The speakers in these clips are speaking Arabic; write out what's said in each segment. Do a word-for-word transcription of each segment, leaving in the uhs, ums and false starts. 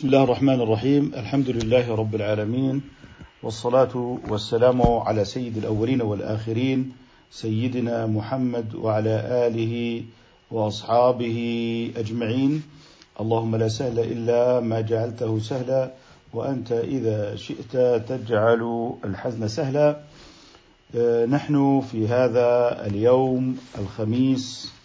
بسم الله الرحمن الرحيم. الحمد لله رب العالمين، والصلاة والسلام على سيد الأولين والآخرين سيدنا محمد وعلى آله وأصحابه أجمعين. اللهم لا سهل إلا ما جعلته سهلا، وأنت إذا شئت تجعل الحزن سهلا. نحن في هذا اليوم الخميس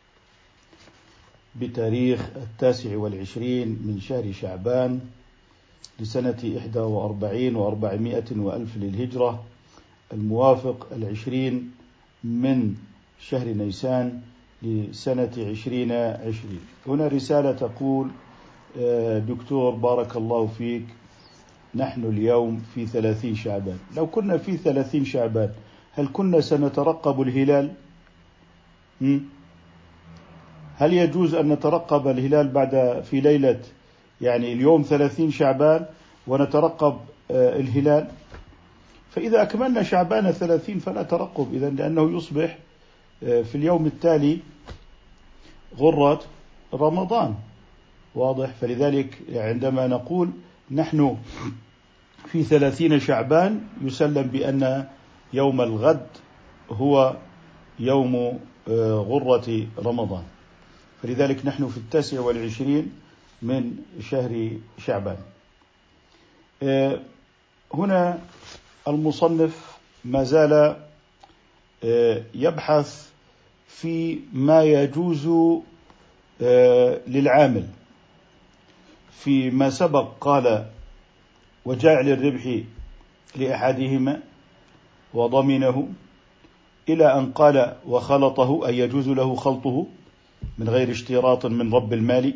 بتاريخ التاسع والعشرين من شهر شعبان لسنة إحدى وأربعين وأربعمائة وألف للهجرة، الموافق العشرين من شهر نيسان لسنة عشرين عشرين. هنا رسالة تقول: دكتور بارك الله فيك، نحن اليوم في ثلاثين شعبان. لو كنا في ثلاثين شعبان هل كنا سنترقب الهلال؟ م? هل يجوز أن نترقب الهلال بعد في ليلة يعني اليوم ثلاثين شعبان ونترقب الهلال؟ فإذا أكملنا شعبان ثلاثين فلا ترقب إذن، لأنه يصبح في اليوم التالي غرة رمضان. واضح؟ فلذلك عندما نقول نحن في ثلاثين شعبان يسلم بأن يوم الغد هو يوم غرة رمضان، فلذلك نحن في التاسع والعشرين من شهر شعبان. هنا المصنف ما زال يبحث في ما يجوز للعامل. فيما سبق قال: وجعل الربح لأحدهما وضمنه، إلى أن قال: وخلطه، أي يجوز له خلطه من غير اشتراط من رب المال.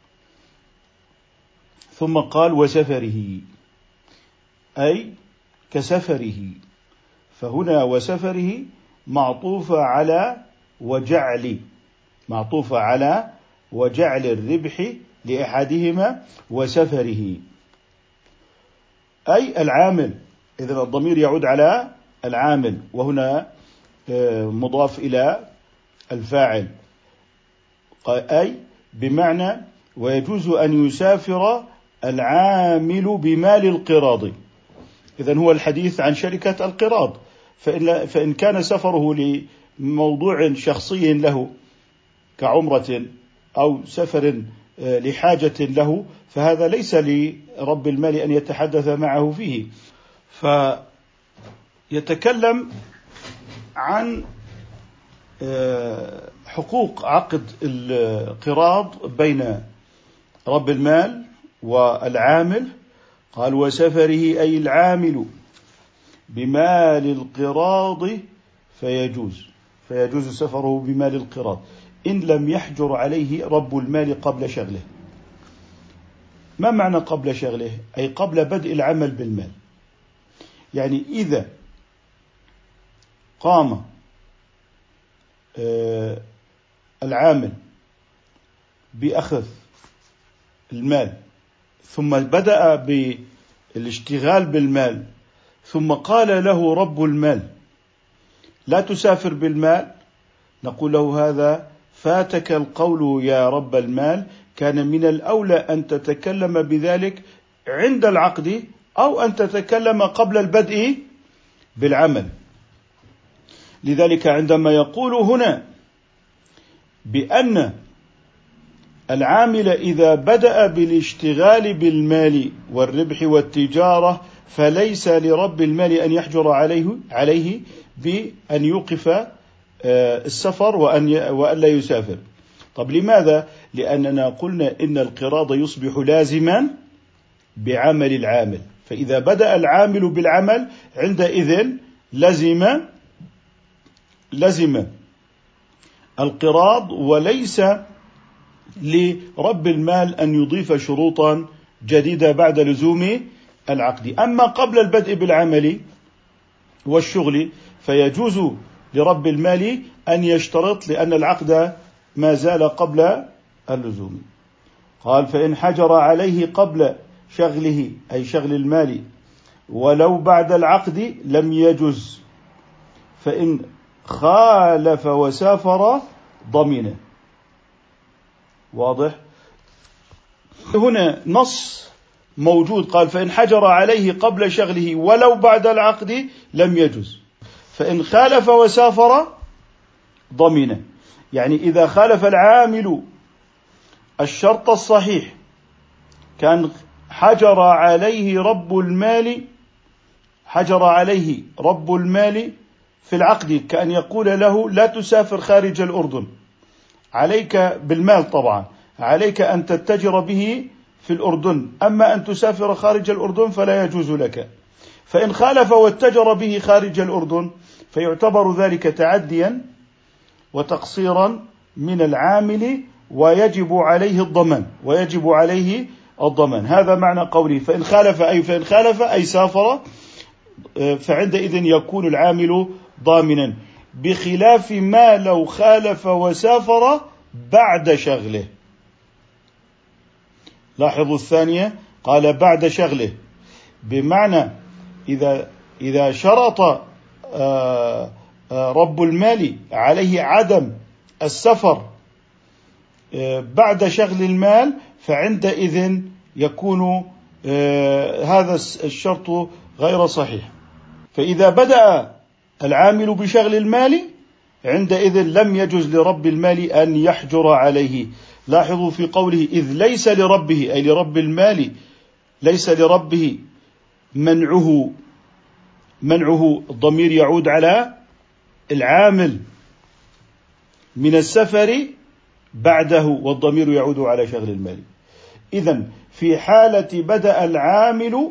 ثم قال: وسفره، أي كسفره. فهنا وسفره معطوفة على وجعل، معطوفة على وجعل الربح لأحدهما وسفره، أي العامل. إذن الضمير يعود على العامل، وهنا مضاف إلى الفاعل، أي بمعنى ويجوز أن يسافر العامل بمال القراض. إذن هو الحديث عن شركة القراض، فإن, فإن كان سفره لموضوع شخصي له كعمرة أو سفر لحاجة له، فهذا ليس لرب المال أن يتحدث معه فيه. فيتكلم عن حقوق عقد القراض بين رب المال والعامل. قال: وسفره، أي العامل بمال القراض فيجوز فيجوز سفره بمال القراض إن لم يحجر عليه رب المال قبل شغله. ما معنى قبل شغله؟ أي قبل بدء العمل بالمال. يعني إذا قام آه العامل بأخذ المال ثم بدأ بالاشتغال بالمال، ثم قال له رب المال: لا تسافر بالمال، نقول له: هذا فاتك القول يا رب المال، كان من الأولى أن تتكلم بذلك عند العقد أو أن تتكلم قبل البدء بالعمل. لذلك عندما يقول هنا بأن العامل إذا بدأ بالاشتغال بالمال والربح والتجارة فليس لرب المال أن يحجر عليه عليه بأن يوقف السفر وأن وألا يسافر. طب لماذا؟ لأننا قلنا إن القراض يصبح لازما بعمل العامل، فإذا بدأ العامل بالعمل عندئذ لزم لزم القراض، وليس لرب المال أن يضيف شروطا جديدة بعد لزوم العقد. أما قبل البدء بالعمل والشغل فيجوز لرب المال أن يشترط، لأن العقد ما زال قبل اللزوم. قال: فإن حجر عليه قبل شغله، أي شغل المال، ولو بعد العقد لم يجز، فإن خالف وسافر ضمنه. واضح؟ هنا نص موجود، قال فإن حجر عليه قبل شغله ولو بعد العقد لم يجوز. فإن خالف وسافر ضمن، يعني إذا خالف العامل الشرط الصحيح، كان حجر عليه رب المال حجر عليه رب المال في العقد، كأن يقول له لا تسافر خارج الأردن، عليك بالمال طبعا، عليك أن تتجر به في الأردن، أما أن تسافر خارج الأردن فلا يجوز لك. فإن خالف واتجر به خارج الأردن فيعتبر ذلك تعديا وتقصيرا من العامل، ويجب عليه الضمان ويجب عليه الضمان. هذا معنى قوله فإن خالف، أي فإن خالف أي سافر، فعندئذ يكون العامل ضامنا، بخلاف ما لو خالف وسافر بعد شغله. لاحظوا الثانية، قال بعد شغله، بمعنى إذا إذا شرط رب المال عليه عدم السفر بعد شغل المال، فعندئذ يكون هذا الشرط غير صحيح. فإذا بدأ العامل بشغل المال عندئذ لم يجوز لرب المال أن يحجر عليه. لاحظوا في قوله إذ ليس لربه، أي لرب المال ليس لربه منعه، منعه الضمير يعود على العامل من السفر بعده، والضمير يعود على شغل المال. إذن في حالة بدأ العامل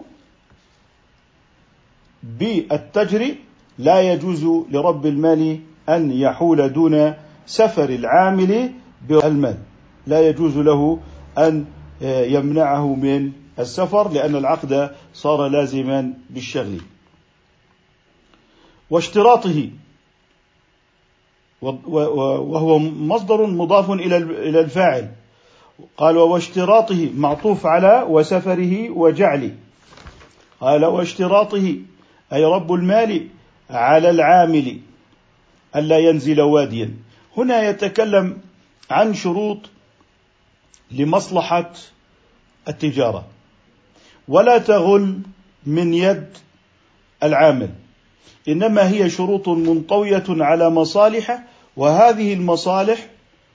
بالتجر لا يجوز لرب المال أن يحول دون سفر العامل بالمال، لا يجوز له أن يمنعه من السفر، لأن العقد صار لازما بالشغل. واشتراطه، وهو مصدر مضاف إلى الفاعل، قال واشتراطه معطوف على وسفره وجعله، قال واشتراطه أي رب المال على العامل ألا ينزل واديا. هنا يتكلم عن شروط لمصلحة التجارة، ولا تغل من يد العامل، إنما هي شروط منطوية على مصالح، وهذه المصالح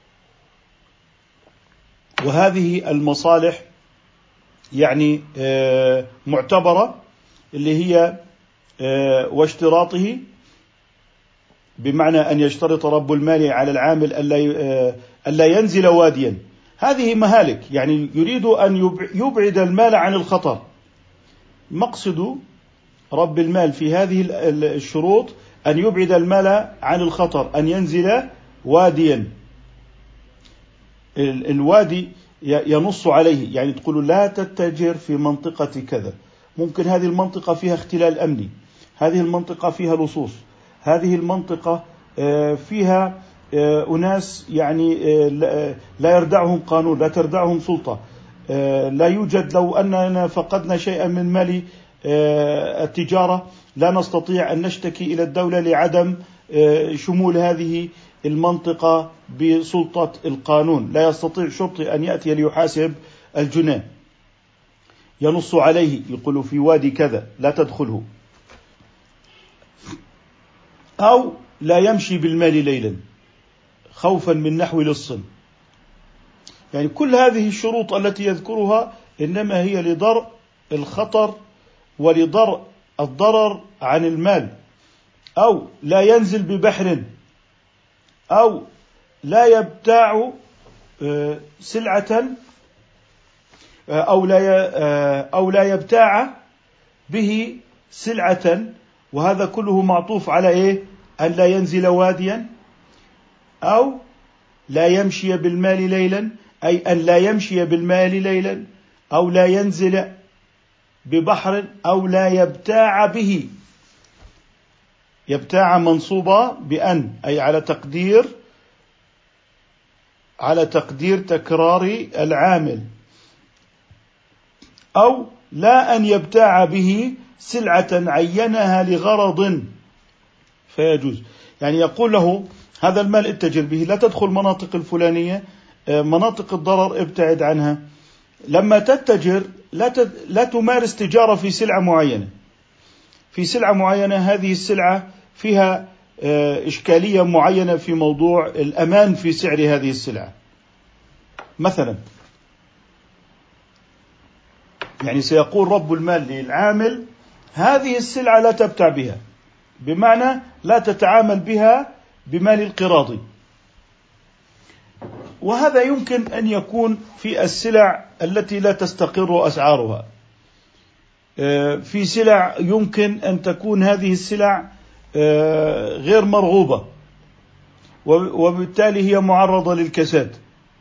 وهذه المصالح يعني معتبرة، اللي هي واشتراطه، بمعنى أن يشترط رب المال على العامل ألا ينزل واديا. هذه مهالك، يعني يريد أن يبعد المال عن الخطر. مقصد رب المال في هذه الشروط أن يبعد المال عن الخطر، أن ينزل واديا. الوادي ينص عليه، يعني تقول لا تتجر في منطقة كذا، ممكن هذه المنطقة فيها اختلال أمني، هذه المنطقة فيها لصوص، هذه المنطقة فيها أناس يعني لا يردعهم قانون، لا تردعهم سلطة، لا يوجد، لو أننا فقدنا شيئا من مال التجارة لا نستطيع أن نشتكي إلى الدولة لعدم شمول هذه المنطقة بسلطة القانون، لا يستطيع شرطي أن يأتي ليحاسب الجناه، ينص عليه، يقول في وادي كذا لا تدخله، أو لا يمشي بالمال ليلا خوفا من نحو لص. يعني كل هذه الشروط التي يذكرها إنما هي لدرء الخطر ولدرء الضرر عن المال. أو لا ينزل ببحر، أو لا يبتاع سلعة، أو لا أو لا يبتاع به سلعة، وهذا كله معطوف على إيه؟ أن لا ينزل واديا، أو لا يمشي بالمال ليلا، أي أن لا يمشي بالمال ليلا، أو لا ينزل ببحر، أو لا يبتاع به. يبتاع منصوبة بأن، أي على تقدير على تقدير تكرار العامل، أو لا أن يبتاع به سلعة عينها لغرض فيجوز. يعني يقول له هذا المال اتجر به، لا تدخل مناطق الفلانية، مناطق الضرر ابتعد عنها، لما تتجر لا لا تمارس تجارة في سلعة معينة، في سلعة معينة هذه السلعة فيها إشكالية معينة في موضوع الأمان في سعر هذه السلعة مثلا. يعني سيقول رب المال للعامل هذه السلعة لا تبتع بها، بمعنى لا تتعامل بها بمال القراضي. وهذا يمكن أن يكون في السلع التي لا تستقر أسعارها، في سلع يمكن أن تكون هذه السلع غير مرغوبة وبالتالي هي معرضة للكساد.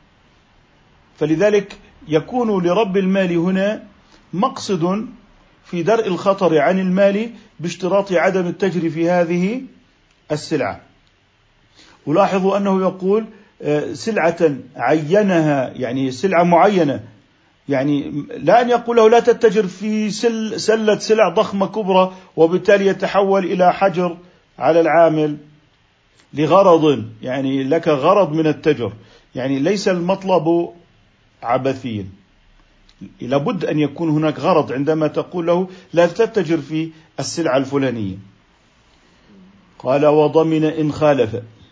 فلذلك يكون لرب المال هنا مقصد في درء الخطر عن المال باشتراط عدم التجري في هذه السلعة. ولاحظوا أنه يقول سلعة عينها، يعني سلعة معينة، يعني لا أن يقول له لا تتجر في سل سلة سلع ضخمة كبرى وبالتالي يتحول إلى حجر على العامل لغرض، يعني لك غرض من التجر، يعني ليس المطلب عبثيا، لابد أن يكون هناك غرض عندما تقول له لا تتجر في السلعة الفلانية. قال وضمن إن خالف،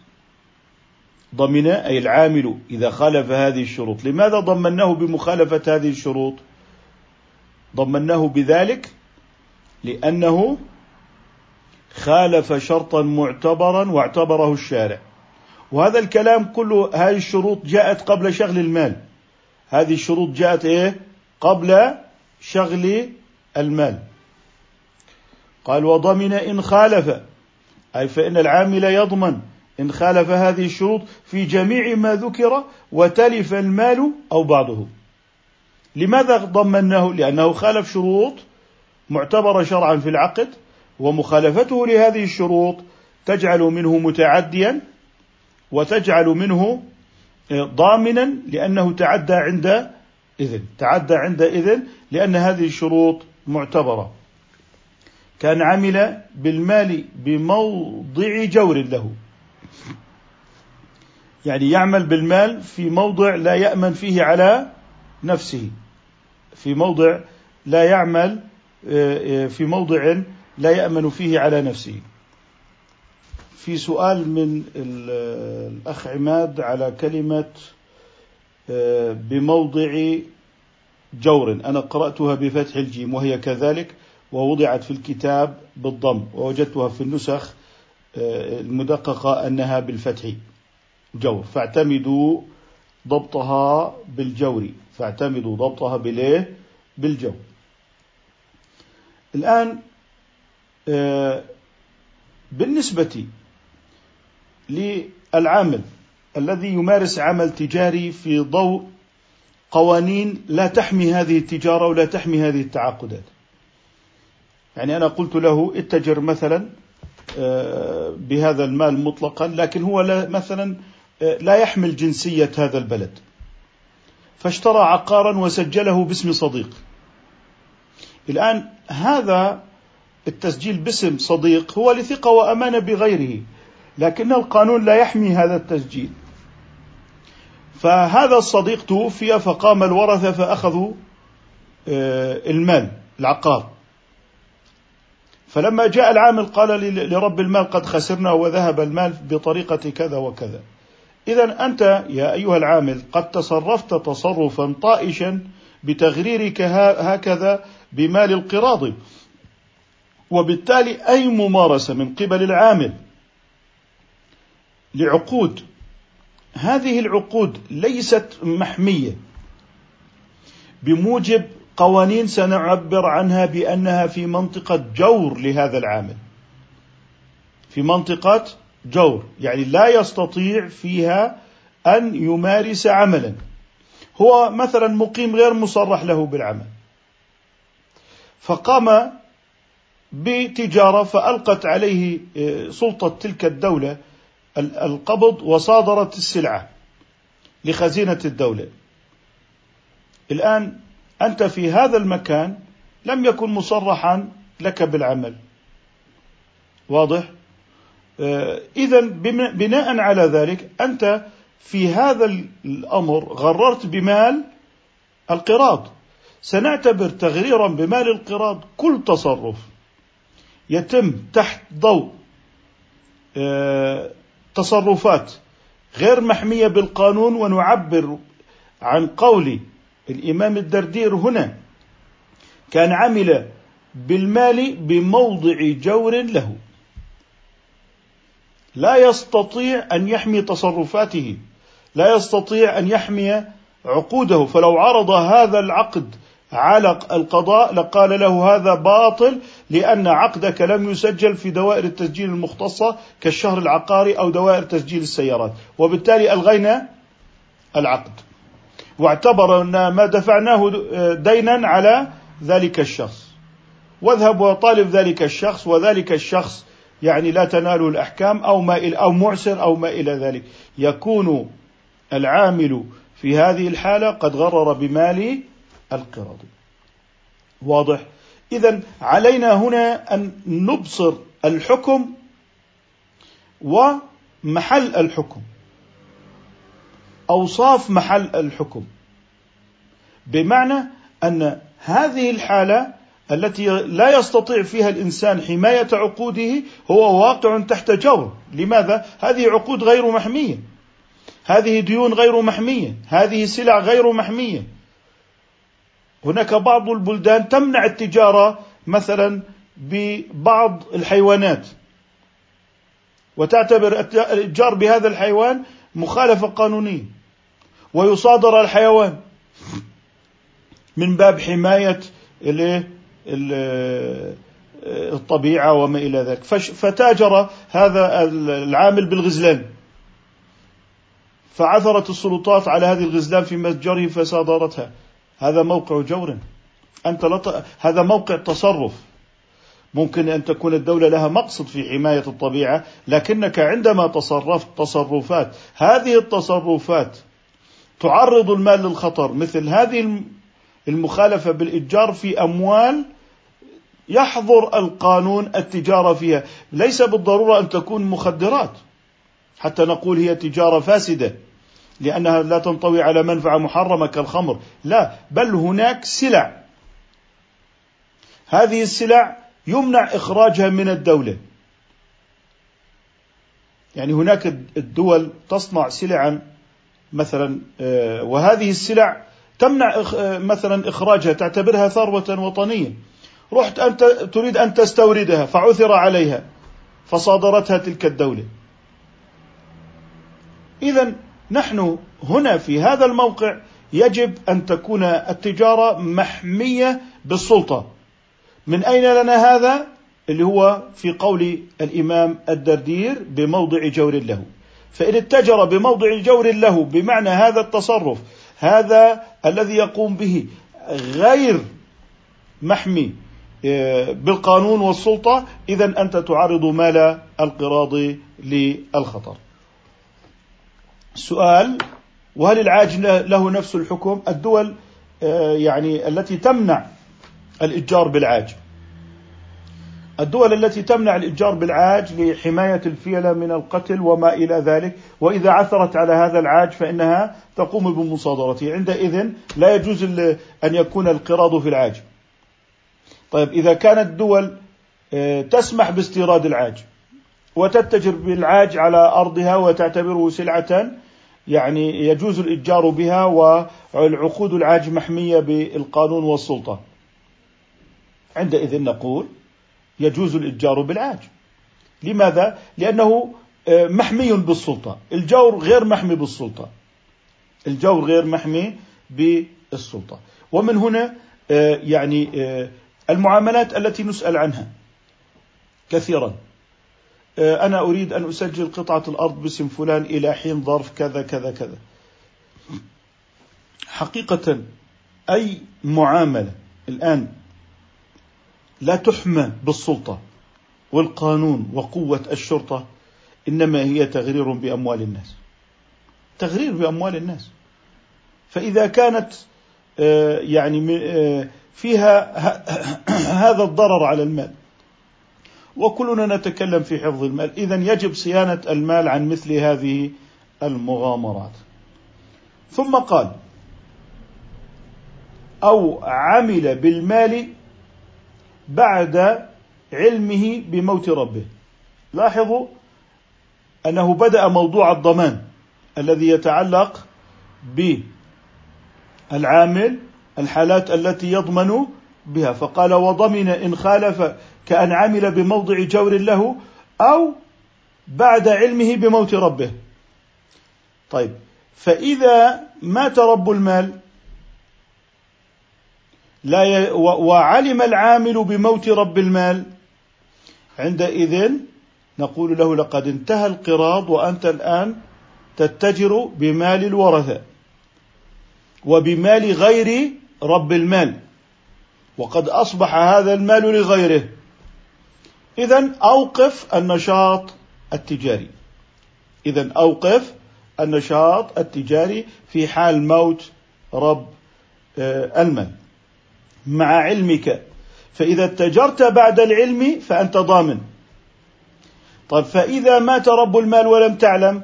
ضمن أي العامل إذا خالف هذه الشروط. لماذا ضمناه بمخالفة هذه الشروط؟ ضمناه بذلك لأنه خالف شرطا معتبرا واعتبره الشارع. وهذا الكلام كله، هذه الشروط جاءت قبل شغل المال، هذه الشروط جاءت إيه؟ قبل شغل المال. قال وضمن إن خالف، أي فإن العامل يضمن إن خالف هذه الشروط في جميع ما ذكر وتلف المال أو بعضه. لماذا ضمناه؟ لأنه خالف شروط معتبرة شرعا في العقد، ومخالفته لهذه الشروط تجعل منه متعديا وتجعل منه ضامنا، لأنه تعدى عند إذن تعدى عند إذن لأن هذه الشروط معتبرة. كان عمل بالمال بموضع جور له، يعني يعمل بالمال في موضع لا يأمن فيه على نفسه، في موضع لا يعمل في موضع لا يأمن فيه على نفسه. في سؤال من الأخ عماد على كلمة بموضع جور، أنا قرأتها بفتح الجيم وهي كذلك، ووضعت في الكتاب بالضم، ووجدتها في النسخ المدققة أنها بالفتح جور، فاعتمدوا ضبطها بالجور، فاعتمدوا ضبطها بالإيه؟ بالجور. الآن بالنسبة للعامل الذي يمارس عمل تجاري في ضوء قوانين لا تحمي هذه التجارة ولا تحمي هذه التعاقدات، يعني أنا قلت له اتجر مثلا بهذا المال مطلقا، لكن هو لا مثلا لا يحمل جنسية هذا البلد، فاشترى عقارا وسجله باسم صديق. الآن هذا التسجيل باسم صديق هو لثقة وأمانة بغيره، لكن القانون لا يحمي هذا التسجيل. فهذا الصديق توفي فقام الورثة فأخذوا المال العقار، فلما جاء العامل قال لرب المال قد خسرنا وذهب المال بطريقة كذا وكذا. إذن أنت يا أيها العامل قد تصرفت تصرفا طائشا بتغريرك هكذا بمال القراض، وبالتالي أي ممارسة من قبل العامل لعقود، هذه العقود ليست محمية بموجب قوانين سنعبر عنها بأنها في منطقة جور لهذا العامل، في منطقة جور، يعني لا يستطيع فيها أن يمارس عملا. هو مثلا مقيم غير مصرح له بالعمل، فقام بتجارة فألقت عليه سلطة تلك الدولة القبض وصادرت السلعة لخزينة الدولة. الآن أنت في هذا المكان لم يكن مصرحا لك بالعمل، واضح؟ إذن بناء على ذلك أنت في هذا الأمر غررت بمال القراض. سنعتبر تغريرا بمال القراض كل تصرف يتم تحت ضوء تصرفات غير محمية بالقانون، ونعبر عن قول الإمام الدردير هنا: كان عمل بالمال بموضع جور له، لا يستطيع أن يحمي تصرفاته، لا يستطيع أن يحمي عقوده، فلو عرض هذا العقد على القضاء لقال له هذا باطل لأن عقدك لم يسجل في دوائر التسجيل المختصة كالشهر العقاري أو دوائر تسجيل السيارات، وبالتالي ألغينا العقد واعتبر أن ما دفعناه دينا على ذلك الشخص، واذهب وطالب ذلك الشخص، وذلك الشخص يعني لا تناله الأحكام أو ما إلى أو معسر أو ما إلى ذلك. يكون العامل في هذه الحالة قد غرر بمال القراض. واضح؟ إذن علينا هنا أن نبصر الحكم ومحل الحكم، أوصاف محل الحكم، بمعنى أن هذه الحالة التي لا يستطيع فيها الإنسان حماية عقوده هو واقع تحت جور. لماذا؟ هذه عقود غير محمية، هذه ديون غير محمية، هذه سلع غير محمية. هناك بعض البلدان تمنع التجارة مثلا ببعض الحيوانات، وتعتبر الإتجار بهذا الحيوان مخالفة قانونية، ويصادر الحيوان من باب حماية الطبيعة وما إلى ذلك. فتاجر هذا العامل بالغزلان، فعثرت السلطات على هذه الغزلان في متجره فصادرتها. هذا موقع جور، أنت لط... هذا موقع تصرف. ممكن أن تكون الدولة لها مقصد في حماية الطبيعة، لكنك عندما تصرفت تصرفات، هذه التصرفات تعرض المال للخطر، مثل هذه المخالفة بالإتجار في أموال يحظر القانون التجارة فيها. ليس بالضرورة أن تكون مخدرات حتى نقول هي تجارة فاسدة لأنها لا تنطوي على منفعة محرمة كالخمر، لا، بل هناك سلع، هذه السلع يمنع إخراجها من الدولة. يعني هناك الدول تصنع سلعا مثلا، وهذه السلع تمنع مثلا إخراجها، تعتبرها ثروة وطنية، رحت أنت تريد أن تستوردها فعثر عليها فصادرتها تلك الدولة. إذن نحن هنا في هذا الموقع يجب أن تكون التجارة محمية بالسلطة. من أين لنا هذا؟ اللي هو في قول الإمام الدردير بموضع جور له. فإن اتجر بموضع جور له بمعنى هذا التصرف، هذا الذي يقوم به غير محمي بالقانون والسلطة، إذن أنت تعرض مال القراض للخطر. سؤال: وهل العاج له نفس الحكم؟ الدول يعني التي تمنع الإتجار بالعاج، الدول التي تمنع الإتجار بالعاج لحماية الفيلة من القتل وما إلى ذلك، وإذا عثرت على هذا العاج فإنها تقوم بمصادرته، عندئذ لا يجوز أن يكون القراض في العاج. طيب، إذا كانت الدول تسمح باستيراد العاج وتتجر بالعاج على أرضها وتعتبره سلعة يعني يجوز الإتجار بها، والعقود العاج محمية بالقانون والسلطة، عندئذ نقول يجوز الإتجار بالعاج. لماذا؟ لأنه محمي بالسلطة. الجور غير محمي بالسلطة، الجور غير محمي بالسلطة. ومن هنا يعني المعاملات التي نسأل عنها كثيرا: أنا أريد أن أسجل قطعة الأرض باسم فلان إلى حين ظرف كذا كذا كذا. حقيقة أي معاملة الآن لا تحمى بالسلطة والقانون وقوة الشرطة إنما هي تغرير بأموال الناس، تغرير بأموال الناس. فإذا كانت يعني فيها هذا الضرر على المال، وكلنا نتكلم في حفظ المال، إذن يجب صيانة المال عن مثل هذه المغامرات. ثم قال: أو عمل بالمال بعد علمه بموت ربه. لاحظوا أنه بدأ موضوع الضمان الذي يتعلق بالعامل، الحالات التي يضمن بها، فقال وضمن إن خالف كأن عمل بموضع جور له أو بعد علمه بموت ربه. طيب، فإذا مات رب المال لا ي... وعلم العامل بموت رب المال، عندئذ نقول له لقد انتهى القراض وأنت الآن تتجر بمال الورثة وبمال غير رب المال، وقد أصبح هذا المال لغيره. إذن أوقف النشاط التجاري، إذن أوقف النشاط التجاري في حال موت رب المال مع علمك، فإذا اتجرت بعد العلم فأنت ضامن. طيب، فإذا مات رب المال ولم تعلم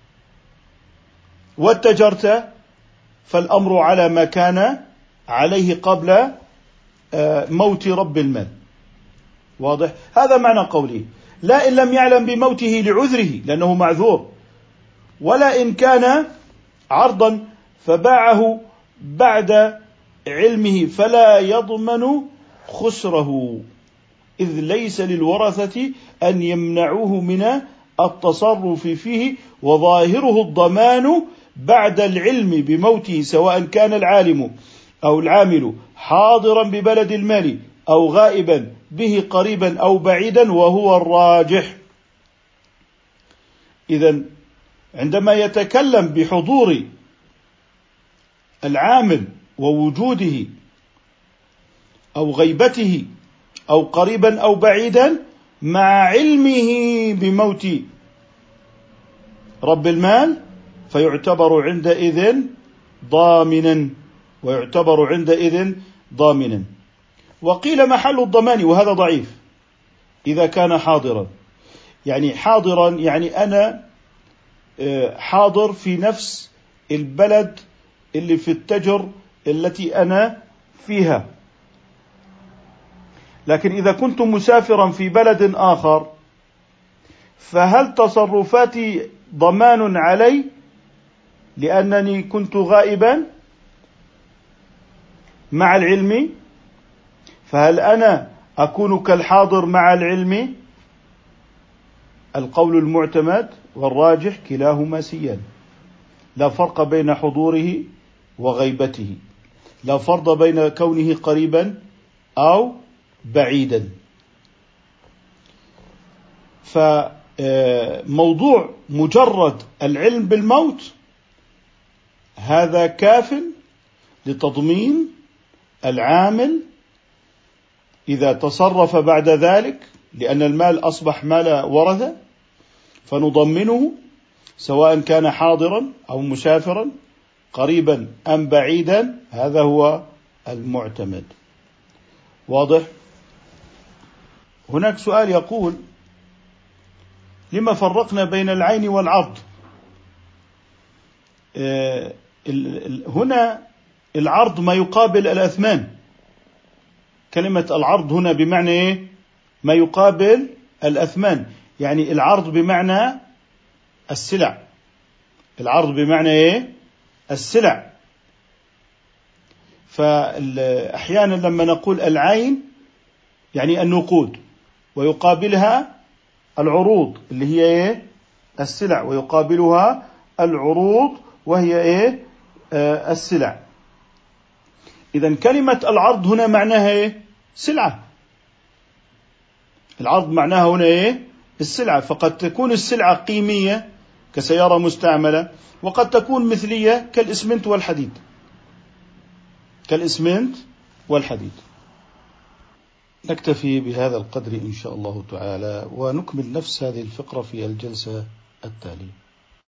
واتجرت فالأمر على ما كان عليه قبل موت رب المال. واضح؟ هذا معنى قوله لا إن لم يعلم بموته لعذره لأنه معذور، ولا إن كان عرضا فباعه بعد علمه فلا يضمن خسره، إذ ليس للورثة أن يمنعوه من التصرف فيه، وظاهره الضمان بعد العلم بموته سواء كان العالم أو العامل حاضرا ببلد المال أو غائبا به قريبا أو بعيدا، وهو الراجح. إذن عندما يتكلم بحضور العامل ووجوده أو غيبته أو قريبا أو بعيدا مع علمه بموت رب المال فيعتبر عندئذ ضامنا، ويعتبر عندئذ ضامنا. وقيل محل الضمان، وهذا ضعيف، إذا كان حاضرا، يعني حاضرا يعني أنا حاضر في نفس البلد اللي في التجر التي أنا فيها، لكن إذا كنت مسافرا في بلد آخر فهل تصرفاتي ضمان علي لأنني كنت غائبا مع العلم؟ فهل أنا أكون كالحاضر مع العلم؟ القول المعتمد والراجح كلاهما سيان، لا فرق بين حضوره وغيبته، لا فرق بين كونه قريبا أو بعيدا. فموضوع مجرد العلم بالموت هذا كاف لتضمين العامل إذا تصرف بعد ذلك، لأن المال أصبح مال ورثة، فنضمنه سواء كان حاضرا أو مسافرا قريبا أم بعيدا، هذا هو المعتمد. واضح؟ هناك سؤال يقول لما فرقنا بين العين والعرض؟ آه هنا العرض ما يقابل الأثمان، كلمة العرض هنا بمعنى إيه؟ ما يقابل الأثمان، يعني العرض بمعنى السلع، العرض بمعنى إيه؟ السلع. فأحيانا لما نقول العين يعني النقود، ويقابلها العروض اللي هي إيه؟ السلع، ويقابلها العروض وهي إيه؟ آه السلع. إذن كلمة العرض هنا معناها إيه؟ سلعة. العرض معناها هنا إيه؟ السلعة. فقد تكون السلعة قيمية كسيارة مستعملة، وقد تكون مثلية كالإسمنت والحديد، كالإسمنت والحديد. نكتفي بهذا القدر إن شاء الله تعالى، ونكمل نفس هذه الفقرة في الجلسة التالية.